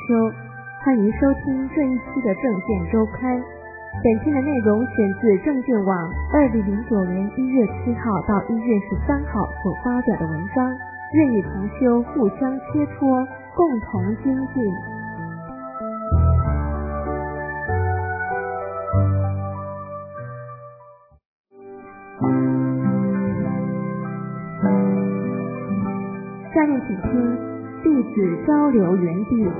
修，欢迎收听这一期的证件周刊。本期的内容选自证件网2009年1月7号到1月13号所发表的文章，愿与同修互相切磋，共同精进。下面请听弟子交流园地。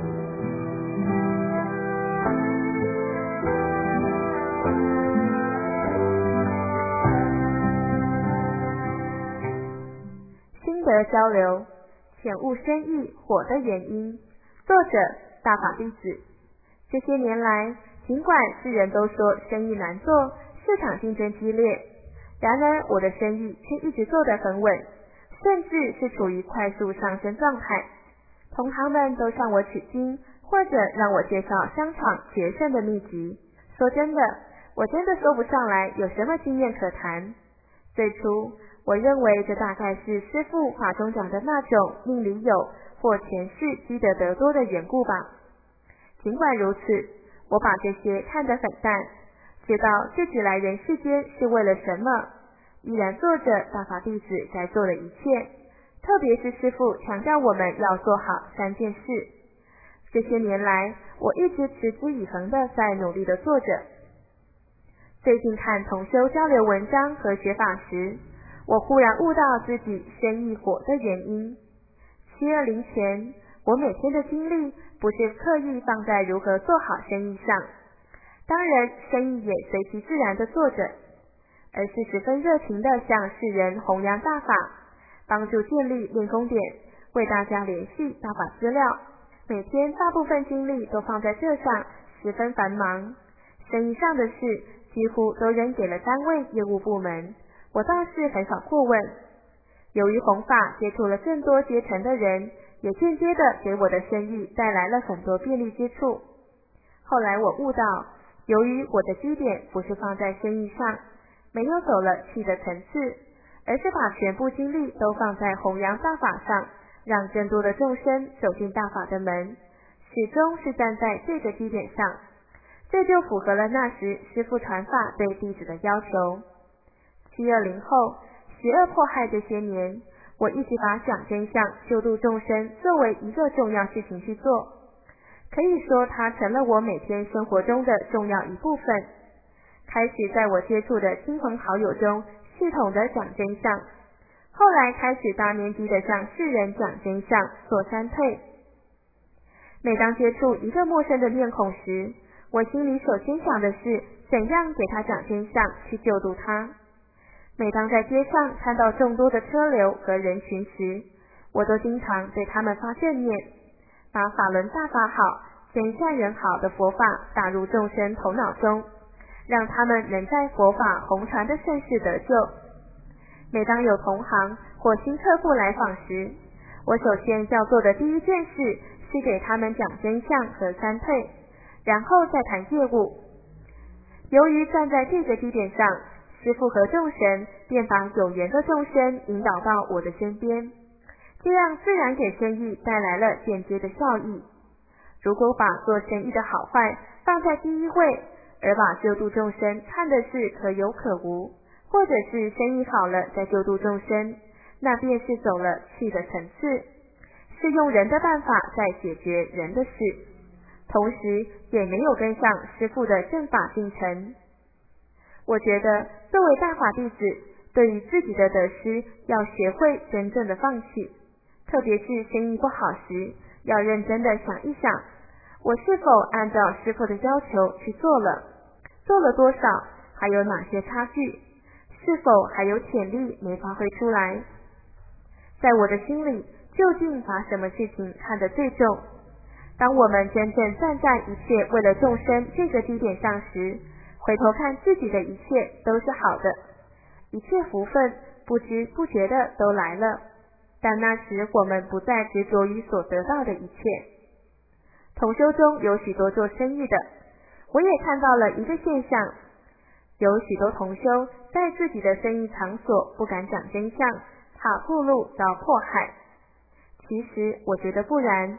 心得交流，浅悟深意火的原因。作者大法弟子。这些年来，尽管世人都说生意难做，市场竞争激烈，然而我的生意却一直做得很稳，甚至是处于快速上升状态。同行们都向我取经，或者让我介绍商场决胜的秘籍。说真的，我真的说不上来有什么经验可谈。最初我认为这大概是师父话中讲的那种命里有或前世积得得多的缘故吧。尽管如此，我把这些看得很淡，知道自己来人世间是为了什么，依然做着大法弟子该做的一切，特别是师父强调我们要做好3件事。这些年来，我一直持之以恒地在努力地做着。最近看同修交流文章和学法时，我忽然悟到自己生意火的原因。720前，我每天的精力不是刻意放在如何做好生意上，当然生意也随其自然地做着，而是十分热情地向世人弘扬大法，帮助建立练功点，为大家联系大法资料。每天大部分精力都放在这上，十分繁忙。生意上的事几乎都扔给了单位业务部门，我倒是很少过问。由于弘法接触了更多阶层的人，也间接的给我的生意带来了很多便利之处。后来我悟到，由于我的基点不是放在生意上，没有走了气的层次，而是把全部精力都放在弘扬大法上，让更多的众生走进大法的门，始终是站在这个基点上，这就符合了那时师父传法对弟子的要求。720后，邪恶迫害这些年，我一直把讲真相、救度众生作为一个重要事情去做，可以说它成了我每天生活中的重要一部分。开始在我接触的亲朋好友中系统的讲真相，后来开始大面积的向世人讲真相，做3退。每当接触一个陌生的面孔时，我心里首先想的是怎样给他讲真相，去救度他。每当在街上看到众多的车流和人群时，我都经常对他们发正念，把法轮大法好、真善人好的佛法打入众生头脑中，让他们能在佛法弘传的盛世得救。每当有同行或新客户来访时，我首先要做的第一件事是给他们讲真相和3退，然后再谈业务。由于站在这个基点上，师父和众神便把有缘的众生引导到我的身边，这样自然给生意带来了间接的效益。如果把做生意的好坏放在第一位，而把救度众生看的是可有可无，或者是生意好了再救度众生，那便是走了气的层次，是用人的办法在解决人的事，同时也没有跟上师父的正法进程。我觉得作为大法弟子，对于自己的得失要学会真正的放弃，特别是生意不好时，要认真的想一想，我是否按照师父的要求去做了，做了多少，还有哪些差距，是否还有潜力没发挥出来。在我的心里，究竟把什么事情看得最重？当我们真正站在一切为了众生这个基点上时，回头看自己的一切都是好的，一切福分不知不觉的都来了，但那时我们不再执着于所得到的一切。同修中有许多做生意的，我也看到了一个现象，有许多同修在自己的生意场所不敢讲真相，怕暴露遭迫害。其实我觉得不然，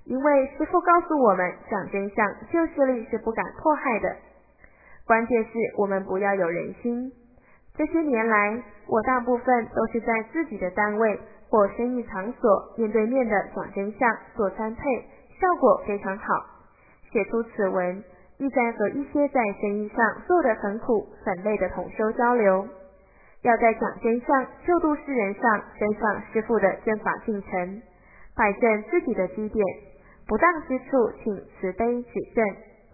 因为师父告诉我们，讲真相旧势力是不敢迫害的，关键是我们不要有人心。这些年来，我大部分都是在自己的单位或生意场所面对面的讲真相做参配，效果非常好。写出此文，意在和一些在生意上做得很苦很累的同修交流，要在讲真相救度世人上跟上师父的正法进程，摆正自己的基点，不当之处请慈悲指正。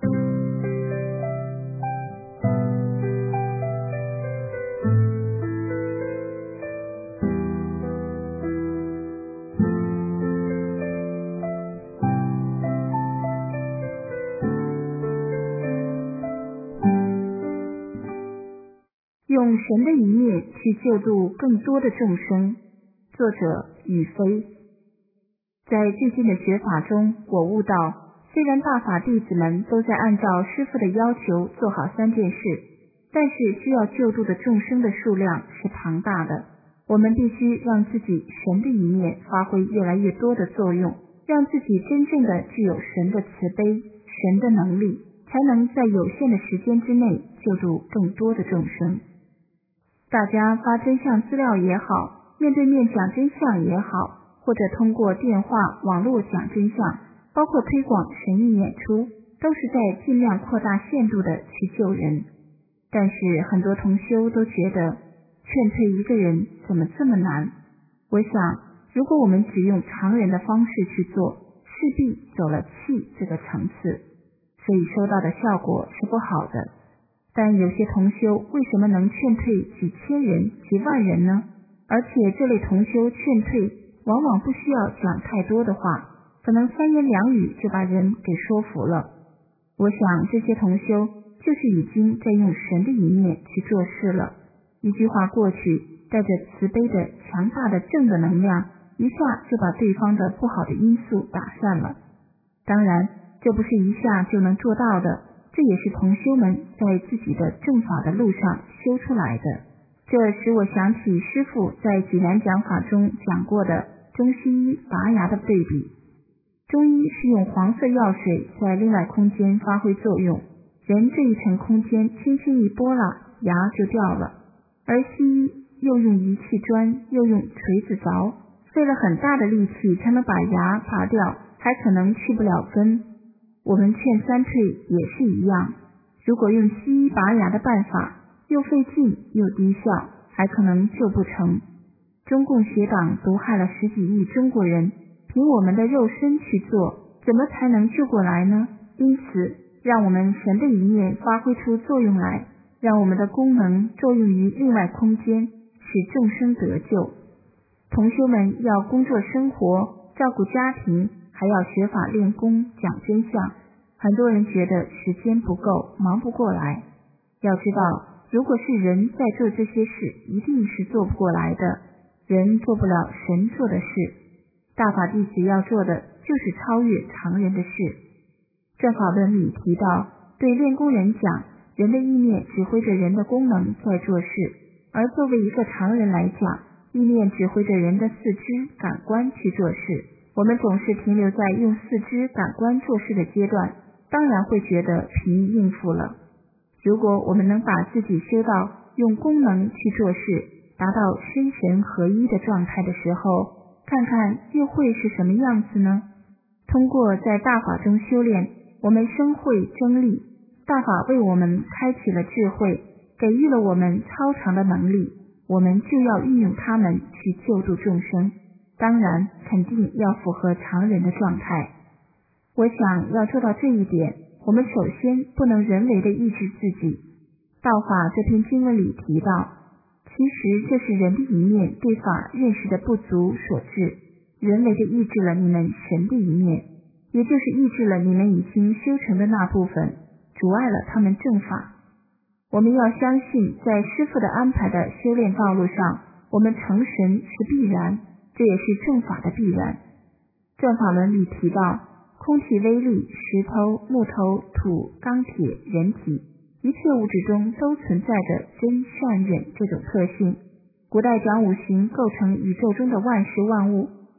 用神的一面去救度更多的众生。作者宇飞。在最近的学法中，我悟到，虽然大法弟子们都在按照师父的要求做好3件事，但是需要救度的众生的数量是庞大的。我们必须让自己神的一面发挥越来越多的作用，让自己真正的具有神的慈悲、神的能力，才能在有限的时间之内救度更多的众生。大家发真相资料也好，面对面讲真相也好，或者通过电话、网络讲真相，包括推广神谕演出，都是在尽量扩大限度的去救人。但是很多同修都觉得劝退一个人怎么这么难？我想，如果我们只用常人的方式去做，势必走了气这个层次，所以收到的效果是不好的。但有些同修为什么能劝退几千人、几万人呢？而且这类同修劝退往往不需要讲太多的话，可能3言2语就把人给说服了。我想这些同修就是已经在用神的一面去做事了。一句话过去，带着慈悲的强大的正的能量，一下就把对方的不好的因素打散了。当然，这不是一下就能做到的，这也是同修们在自己的正法的路上修出来的。这使我想起师父在济南讲法中讲过的中西医拔牙的对比。中医是用黄色药水在另外空间发挥作用，人这一层空间轻轻一拨拉，牙就掉了。而西医又用仪器钻，又用锤子凿，费了很大的力气才能把牙拔掉，还可能去不了根。我们劝3退也是一样，如果用西医拔牙的办法，又费劲又低效，还可能救不成。中共邪党毒害了10几亿中国人，凭我们的肉身去做，怎么才能救过来呢？因此，让我们神的一面发挥出作用来，让我们的功能作用于另外空间，使众生得救。同修们要工作生活，照顾家庭，还要学法练功，讲真相。很多人觉得时间不够，忙不过来。要知道，如果是人在做这些事，一定是做不过来的。人做不了神做的事，大法弟子要做的就是超越常人的事。正法论里提到，对练功人讲，人的意念指挥着人的功能在做事，而作为一个常人来讲，意念指挥着人的四肢感官去做事。我们总是停留在用四肢感官做事的阶段，当然会觉得疲于应付了。如果我们能把自己修到用功能去做事，达到身神合一的状态的时候，看看又会是什么样子呢？通过在大法中修炼，我们生慧争利，大法为我们开启了智慧，给予了我们超常的能力，我们就要运用它们去救度众生。当然，肯定要符合常人的状态。我想要做到这一点，我们首先不能人为的抑制自己。道法这篇经文里提到，其实这是人的一面对法认识的不足所致，人为的抑制了你们神的一面，也就是抑制了你们已经修成的那部分，阻碍了他们正法。我们要相信，在师父的安排的修炼道路上，我们成神是必然，这也是正法的必然。正法论里提到，空气、微粒、石头、木头、土、钢铁、人体，一切物质中都存在着真善忍这种特性。古代讲五行构成宇宙中的万事万物，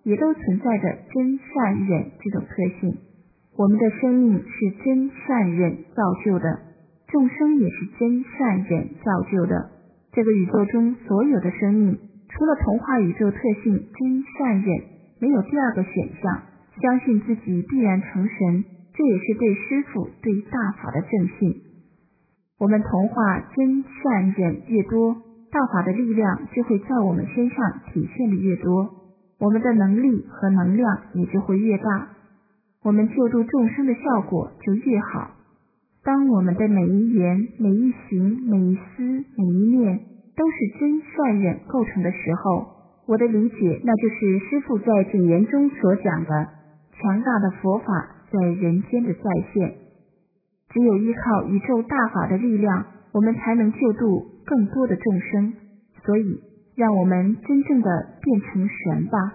也都存在着真善忍这种特性。我们的生命是真善忍造就的，众生也是真善忍造就的。这个宇宙中所有的生命，除了童话宇宙特性真善忍，没有第二个选项。相信自己必然成神，这也是对师父对大法的正信。我们同化真善忍越多，大法的力量就会在我们身上体现的越多，我们的能力和能量也就会越大，我们救度众生的效果就越好。当我们的每一言、每一行、每一思、每一念都是真善忍构成的时候，我的理解那就是师父在简言中所讲的强大的佛法在人间的再现。只有依靠宇宙大法的力量，我们才能救度更多的众生。所以让我们真正的变成神吧。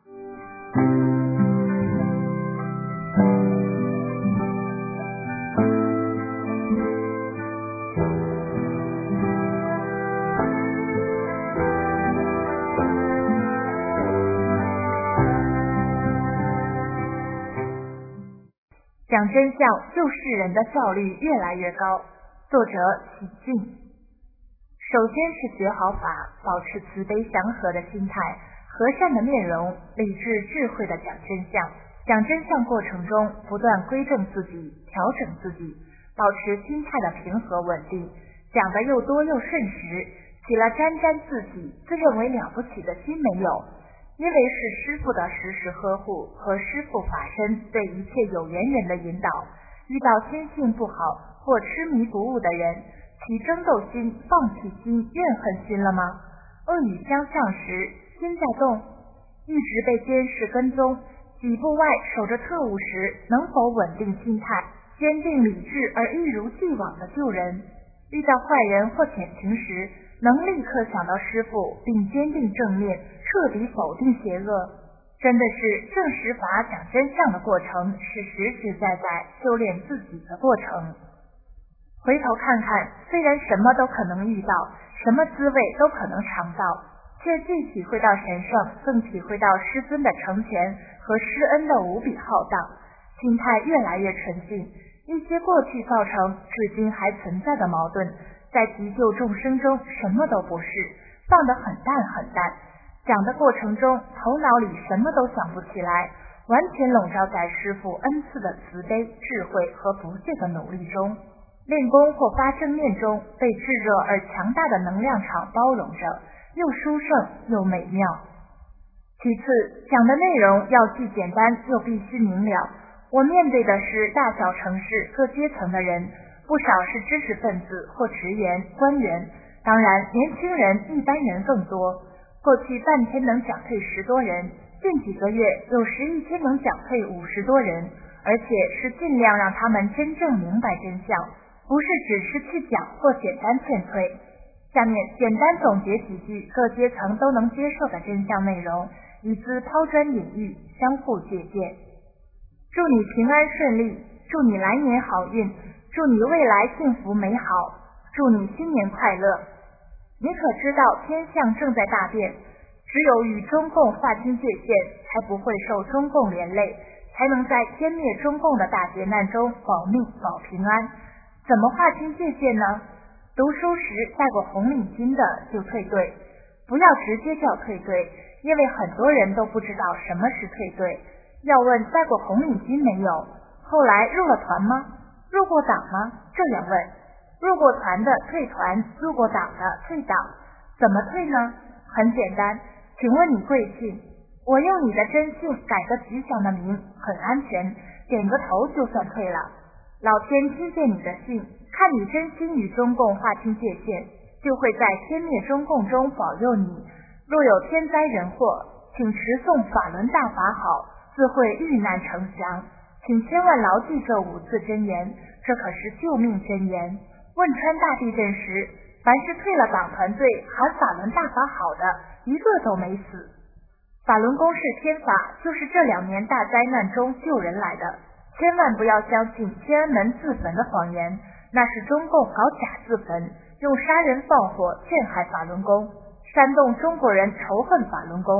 讲真相救世人的效率越来越高。作者喜静。首先是学好法，保持慈悲祥和的心态，和善的面容，理智智慧的讲真相。讲真相过程中不断归正自己，调整自己，保持心态的平和稳定，讲的又多又顺实，起了沾沾自喜、自认为了不起的心没有。因为是师父的时时呵护和师父法身对一切有缘人的引导，遇到心性不好或痴迷不悟的人，起争斗心、放弃心、怨恨心了吗？恶语相向时，心在动，一直被监视跟踪，几步外守着特务时，能否稳定心态，坚定理智而一如既往的救人？遇到坏人或险情时，能立刻想到师父，并坚定正面，彻底否定邪恶。真的是证实法讲真相的过程，是实实在在修炼自己的过程。回头看看，虽然什么都可能遇到，什么滋味都可能尝到，却既体会到神圣，更体会到师尊的成全和施恩的无比浩荡，心态越来越纯净。一些过去造成至今还存在的矛盾，在急救众生中什么都不是，放得很淡很淡，讲的过程中头脑里什么都想不起来，完全笼罩在师父恩赐的慈悲、智慧和不懈的努力中。练功或发正念中，被炙热而强大的能量场包容着，又殊胜又美妙。其次，讲的内容要既简单又必须明了。我面对的是大小城市各阶层的人，不少是知识分子或职员、官员，当然年轻人、一般人更多。过去半天能讲退10多人，近几个月有时一天能讲退50多人，而且是尽量让他们真正明白真相，不是只是去讲或简单劝退。下面简单总结几句各阶层都能接受的真相内容，以资抛砖引玉，相互借鉴。祝你平安顺利，祝你来年好运，祝你未来幸福美好，祝你新年快乐。你可知道天象正在大变，只有与中共划清界限，才不会受中共连累，才能在歼灭中共的大劫难中保命保平安。怎么划清界限呢？读书时戴过红领巾的就退队，不要直接叫退队，因为很多人都不知道什么是退队。要问戴过红领巾没有，后来入了团吗？入过党吗？这样问。入过团的退团，入过党的退党。怎么退呢？很简单，请问你贵姓？我用你的真姓改个吉祥的名，很安全，点个头就算退了。老天听见你的信，看你真心与中共划清界限，就会在歼灭中共中保佑你。若有天灾人祸，请持诵法轮大法好，自会遇难成祥。请千万牢记这5字真言，这可是救命真言。汶川大地震时，凡是退了党团队喊法轮大法好的，一个都没死。法轮功是天法，就是这2年大灾难中救人来的。千万不要相信天安门自焚的谎言，那是中共搞假自焚，用杀人放火陷害法轮功，煽动中国人仇恨法轮功，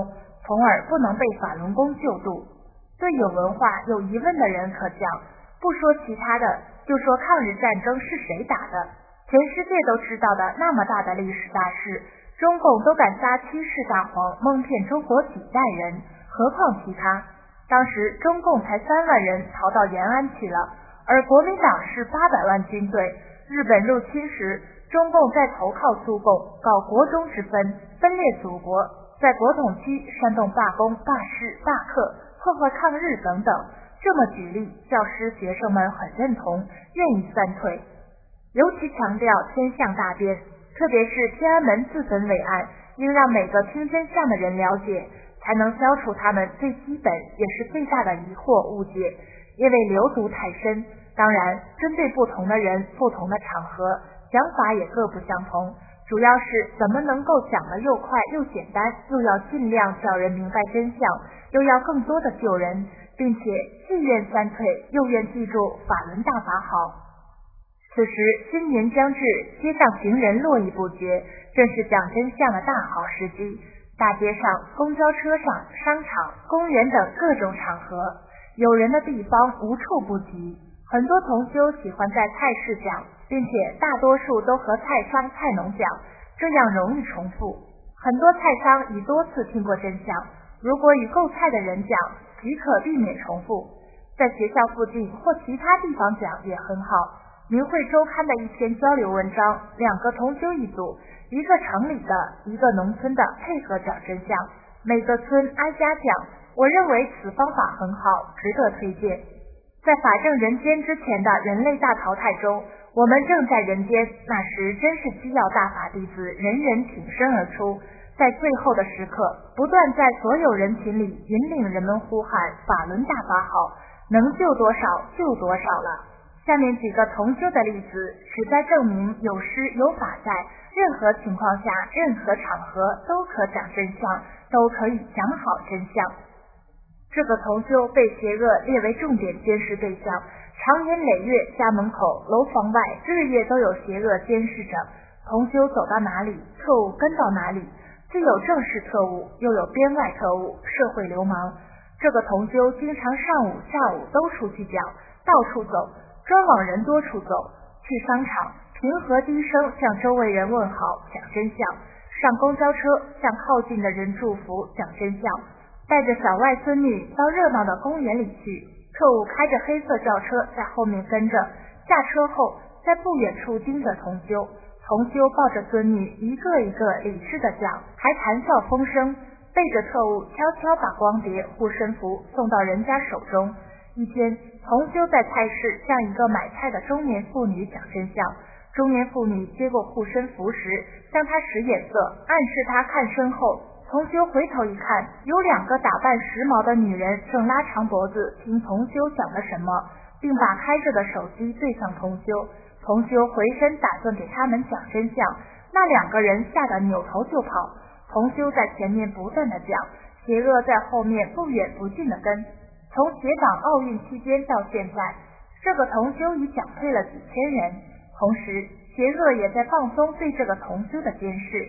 从而不能被法轮功救度。对有文化有疑问的人可讲，不说其他的，就说抗日战争是谁打的，全世界都知道的那么大的历史大事，中共都敢撒欺世大谎，蒙骗中国几代人，何况其他。当时中共才3万人逃到延安去了，而国民党是800万军队。日本入侵时，中共在投靠苏共，搞国中之分，分裂祖国，在国统区煽动罢工、罢市、罢课，破坏抗日等等。这么举例，教师学生们很认同，愿意散退。尤其强调真相大辩，特别是天安门自焚伟案，应让每个听真相的人了解，才能消除他们最基本也是最大的疑惑误解。因为流毒太深，当然针对不同的人、不同的场合，讲法也各不相同，主要是怎么能够讲得又快又简单，又要尽量叫人明白真相，又要更多的救人，并且既愿散退，又愿记住法轮大法好。此时新年将至，街上行人络绎不绝，正是讲真相的大好时机。大街上、公交车上、商场、公园等各种场合，有人的地方无处不及。很多同修喜欢在菜市讲，并且大多数都和菜商、菜农讲，这样容易重复。很多菜商已多次听过真相，如果与购菜的人讲，即可避免重复。在学校附近或其他地方讲也很好。明慧周刊的一篇交流文章，2个同修一组，一个城里的，一个农村的，配合讲真相，每个村挨家讲。我认为此方法很好，值得推荐。在法正人间之前的人类大淘汰中，我们正在人间，那时真是需要大法弟子人人挺身而出，在最后的时刻，不断在所有人群里引领人们呼喊法轮大法好，能救多少救多少了。下面几个同修的例子，旨在证明有师有法在，任何情况下、任何场合都可讲真相，都可以讲好真相。这个同修被邪恶列为重点监视对象，长年累月家门口、楼房外日夜都有邪恶监视着。同修走到哪里，特务跟到哪里，既有正式特务，又有边外特务、社会流氓。这个同修经常上午、下午都出去讲，到处走，专往人多处走，去商场，平和低声向周围人问好，讲真相；上公交车，向靠近的人祝福，讲真相；带着小外孙女到热闹的公园里去，特务开着黑色轿车在后面跟着，下车后在不远处盯着同修，同修抱着孙女一个一个理智的讲，还谈笑风生，背着特务悄悄把光碟、护身符送到人家手中。一天，同修在菜市向一个买菜的中年妇女讲真相，中年妇女接过护身符时，向她使眼色，暗示她看身后。同修回头一看，有2个打扮时髦的女人正拉长脖子听同修讲了什么，并把开着的手机对向同修。同修回身打算给他们讲真相，那2个人吓得扭头就跑。同修在前面不断的讲，邪恶在后面不远不近的跟。从协港奥运期间到现在，这个同修已讲退了几千人，同时邪恶也在放松对这个同修的监视。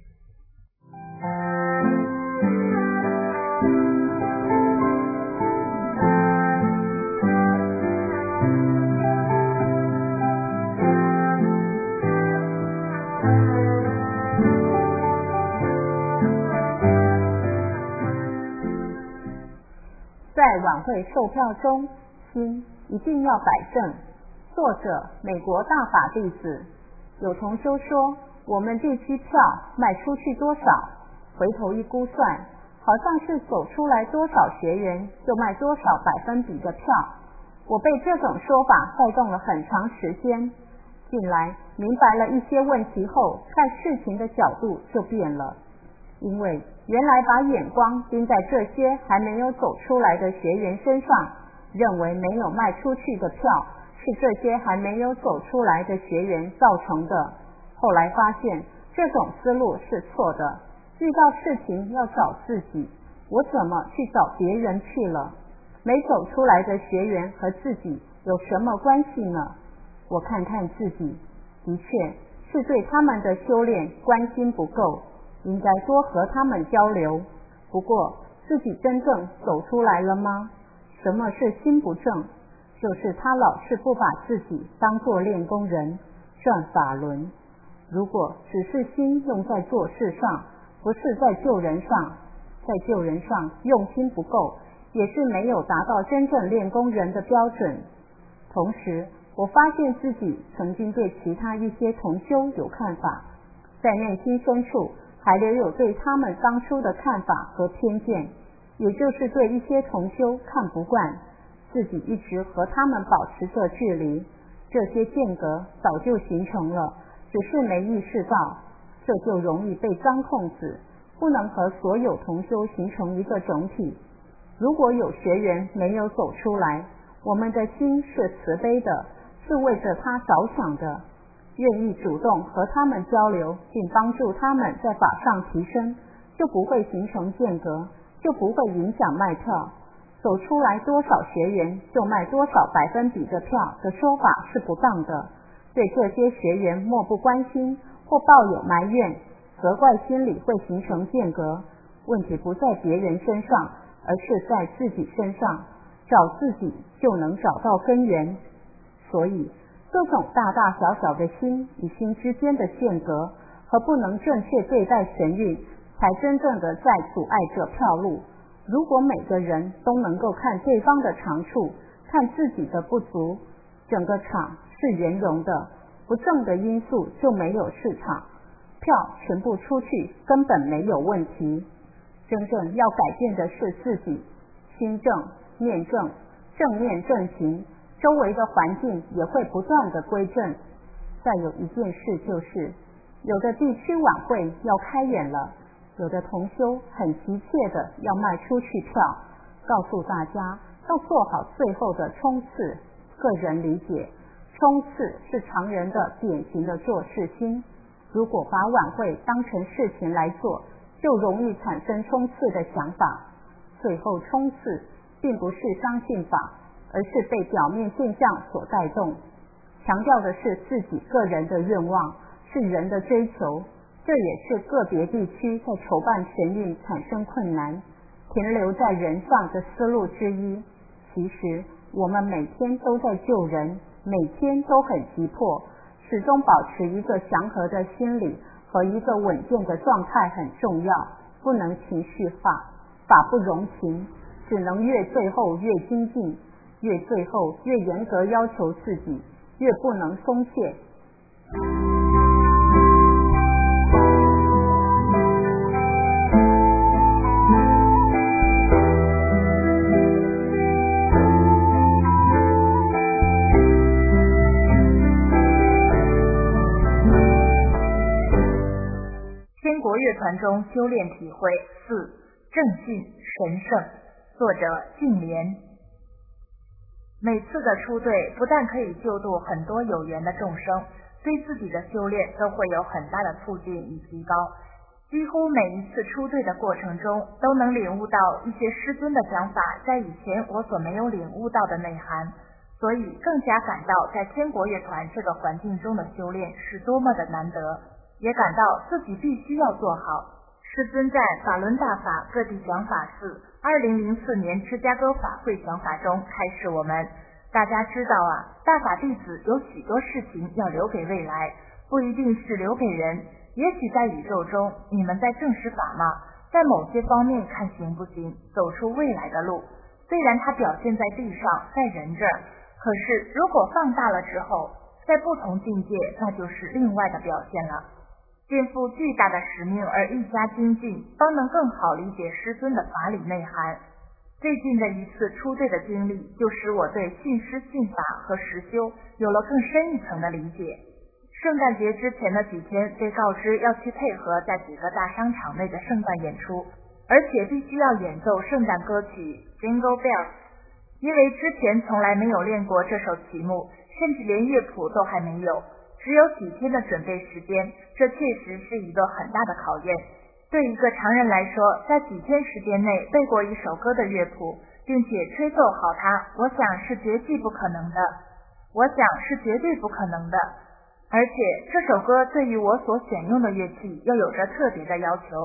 在晚会售票中，心一定要摆正。作者：美国大法弟子。有同修说，我们地区票卖出去多少，回头一估算，好像是走出来多少学员就卖多少%的票。我被这种说法带动了很长时间，近来明白了一些问题后，看事情的角度就变了。因为原来把眼光盯在这些还没有走出来的学员身上，认为没有卖出去的票是这些还没有走出来的学员造成的。后来发现这种思路是错的，遇到事情要找自己，我怎么去找别人去了？没走出来的学员和自己有什么关系呢？我看看自己，的确是对他们的修炼关心不够，应该多和他们交流。 不过自己真正走出来了吗？什么是心不正？就是他老是不把自己当作练功人转法轮。如果只是心用在做事上，不是在救人上，在救人上用心不够，也是没有达到真正练功人的标准。同时我发现自己曾经对其他一些同修有看法，在内心深处还留有对他们当初的看法和偏见，也就是对一些同修看不惯，自己一直和他们保持着距离。这些间隔早就形成了，只是没意识到，这就容易被钻空子，不能和所有同修形成一个整体。如果有学员没有走出来，我们的心是慈悲的，是为着他着想的，愿意主动和他们交流，并帮助他们在法上提升，就不会形成间隔，就不会影响卖票。走出来多少学员就卖多少%的票的说法是不当的，对这些学员漠不关心或抱有埋怨、责怪心理会形成间隔。问题不在别人身上，而是在自己身上，找自己就能找到根源。所以这种大大小小的心与心之间的间隔和不能正确对待神韵，才真正的在阻碍着票路。如果每个人都能够看对方的长处，看自己的不足，整个场是圆融的，不正的因素就没有市场，票全部出去根本没有问题。真正要改变的是自己，心正念正，正念正行，周围的环境也会不断的归正。再有一件事就是，有的地区晚会要开演了，有的同修很急切的要卖出去票，告诉大家要做好最后的冲刺。个人理解，冲刺是常人的典型的做事心，如果把晚会当成事情来做，就容易产生冲刺的想法。最后冲刺并不是相信法，而是被表面现象所带动，强调的是自己个人的愿望，是人的追求。这也是个别地区在筹办神韵产生困难，停留在人上的思路之一。其实我们每天都在救人，每天都很急迫，始终保持一个祥和的心理和一个稳健的状态很重要，不能情绪化，法不容情，只能越最后越精进，越最后越严格要求自己，越不能松懈。 天国乐团中修炼体会4，正信神圣，作者净莲。每次的出队不但可以救度很多有缘的众生，对自己的修炼都会有很大的促进与提高。几乎每一次出队的过程中，都能领悟到一些师尊的讲法在以前我所没有领悟到的内涵，所以更加感到在天国乐团这个环境中的修炼是多么的难得，也感到自己必须要做好。师尊在法轮大法各地讲法寺2004年芝加哥法会讲法中开示我们，大家知道啊，大法弟子有许多事情要留给未来，不一定是留给人，也许在宇宙中你们在证实法吗？在某些方面看行不行，走出未来的路。虽然它表现在地上，在人这儿，可是如果放大了之后，在不同境界，那就是另外的表现了。肩负巨大的使命而愈加精进，方能更好理解师尊的法理内涵。最近的一次出队的经历，就使我对信师信法和实修有了更深一层的理解。圣诞节之前的几天被告知要去配合在几个大商场内的圣诞演出，而且必须要演奏圣诞歌曲 Jingle Bells。 因为之前从来没有练过这首曲目，甚至连乐谱都还没有，只有几天的准备时间，这确实是一个很大的考验。对一个常人来说，在几天时间内背过一首歌的乐谱，并且吹奏好它，我想是绝对不可能的。而且这首歌对于我所选用的乐器又有着特别的要求，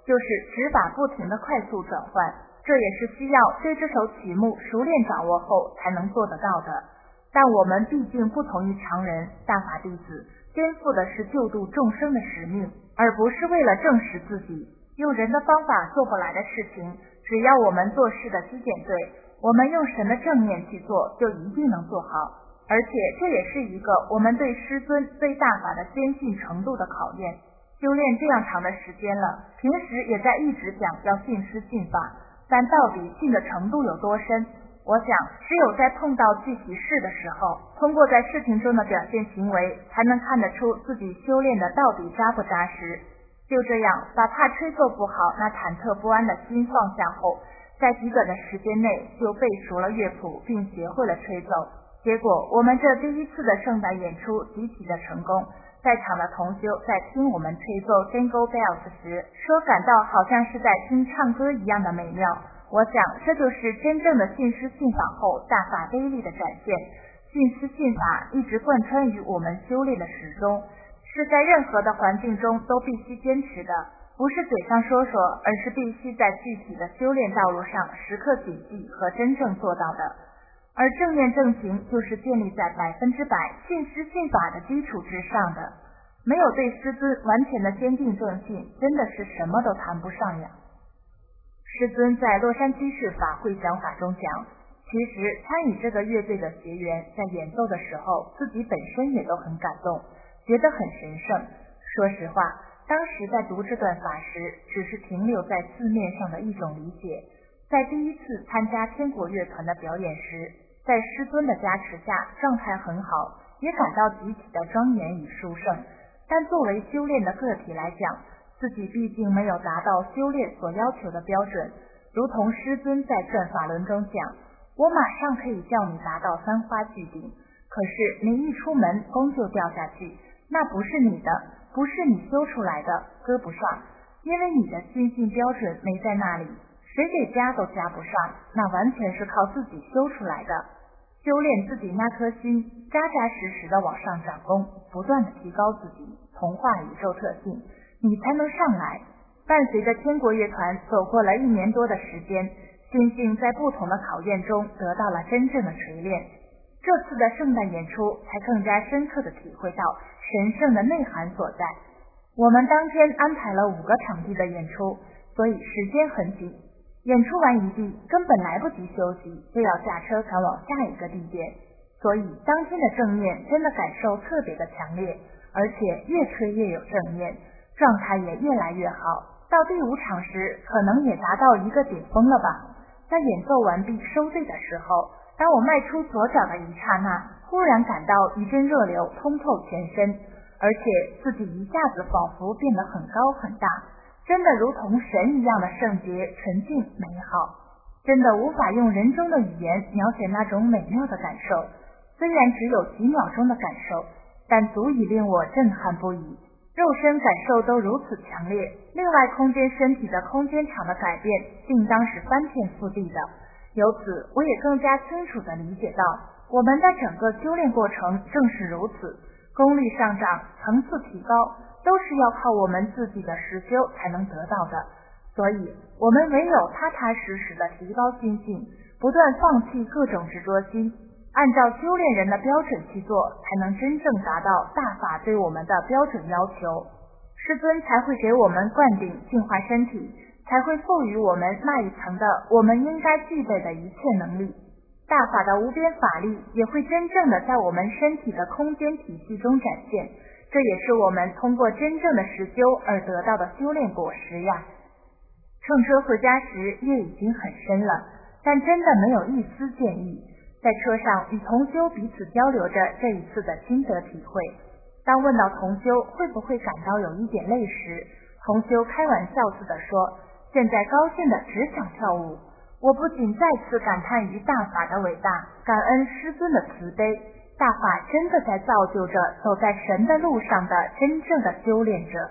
就是指法不停的快速转换，这也是需要对这首曲目熟练掌握后才能做得到的。但我们毕竟不同于常人，大法弟子肩负的是救度众生的使命，而不是为了证实自己。用人的方法做不来的事情，只要我们做事的基点对，我们用神的正念去做，就一定能做好。而且这也是一个我们对师尊对大法的坚信程度的考验。修炼这样长的时间了，平时也在一直讲要信师信法，但到底信的程度有多深，我想只有在碰到具体事的时候，通过在事情中的表现行为，才能看得出自己修炼的到底扎不扎实。就这样把怕吹奏不好那忐忑不安的心放下后，在极短的时间内就背熟了乐谱并学会了吹奏。结果我们这第一次的圣诞演出极其的成功，在场的同修在听我们吹奏 Jingle Bells 时，说感到好像是在听唱歌一样的美妙。我想这就是真正的信师信法后大法威力的展现。信师信法一直贯穿于我们修炼的始终，是在任何的环境中都必须坚持的，不是嘴上说说，而是必须在具体的修炼道路上时刻谨记和真正做到的。而正念正行就是建立在100%信师信法的基础之上的，没有对师尊完全的坚定正信，真的是什么都谈不上呀。师尊在洛杉矶市法会讲法中讲，其实参与这个乐队的学员在演奏的时候，自己本身也都很感动，觉得很神圣。说实话，当时在读这段法时，只是停留在字面上的一种理解。在第一次参加天国乐团的表演时，在师尊的加持下，状态很好，也感到极其的庄严与殊胜。但作为修炼的个体来讲，自己毕竟没有达到修炼所要求的标准。如同师尊在转法轮中讲，我马上可以叫你达到三花聚顶，可是你一出门功就掉下去，那不是你的，不是你修出来的，搁不上，因为你的心性标准没在那里，谁给加都加不上，那完全是靠自己修出来的。修炼自己那颗心，扎扎实实的往上长功，不断的提高自己，同化宇宙特性，你才能上来。伴随着天国乐团走过了1年多的时间，心性在不同的考验中得到了真正的锤炼。这次的圣诞演出才更加深刻的体会到神圣的内涵所在。我们当天安排了5个场地的演出，所以时间很紧，演出完一地根本来不及休息，就要下车赶往下一个地点，所以当天的正念真的感受特别的强烈，而且越吹越有正念，状态也越来越好。到第5场时，可能也达到一个顶峰了吧。在演奏完毕收队的时候，当我迈出左脚的一刹那，忽然感到一阵热流通透全身，而且自己一下子仿佛变得很高很大，真的如同神一样的圣洁、纯净、美好，真的无法用人中的语言描写那种美妙的感受。虽然只有几秒钟的感受，但足以令我震撼不已。肉身感受都如此强烈，另外空间身体的空间场的改变，定当是翻天覆地的。由此，我也更加清楚地理解到，我们的整个修炼过程正是如此，功力上涨，层次提高，都是要靠我们自己的实修才能得到的。所以我们唯有踏踏实实地提高心性，不断放弃各种执着心，按照修炼人的标准去做，才能真正达到大法对我们的标准要求。师尊才会给我们灌顶净化身体，才会赋予我们那一层的我们应该具备的一切能力。大法的无边法力也会真正的在我们身体的空间体系中展现，这也是我们通过真正的实修而得到的修炼果实呀。乘车回家时夜已经很深了，但真的没有一丝倦意。在车上与同修彼此交流着这一次的心得体会。当问到同修会不会感到有一点累时，同修开玩笑似的说，现在高兴的只想跳舞。我不仅再次感叹于大法的伟大，感恩师尊的慈悲，大法真的在造就着走在神的路上的真正的修炼者。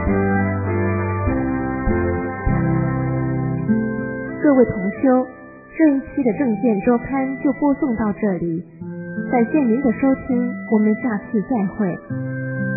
各位同修， 这一期的政见周刊就播送到这里，感谢您的收听，我们下次再会。